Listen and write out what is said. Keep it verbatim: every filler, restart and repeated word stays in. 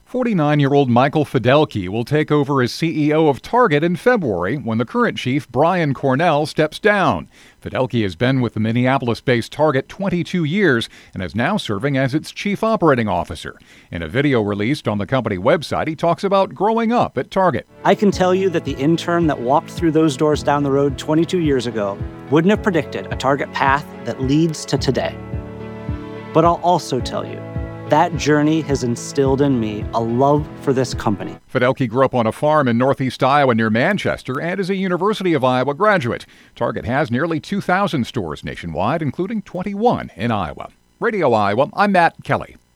forty-nine-year-old Michael Fidelki will take over as C E O of Target in February when the current chief, Brian Cornell, steps down. Fidelki has been with the Minneapolis-based Target twenty-two years and is now serving as its chief operating officer. In a video released on the company website, he talks about growing up at Target. I can tell you that the intern that walked through those doors down the road twenty-two years ago wouldn't have predicted a Target path that leads to today. But I'll also tell you, that journey has instilled in me a love for this company. Fidelki grew up on a farm in northeast Iowa near Manchester and is a University of Iowa graduate. Target has nearly two thousand stores nationwide, including twenty-one in Iowa. Radio Iowa, I'm Matt Kelly.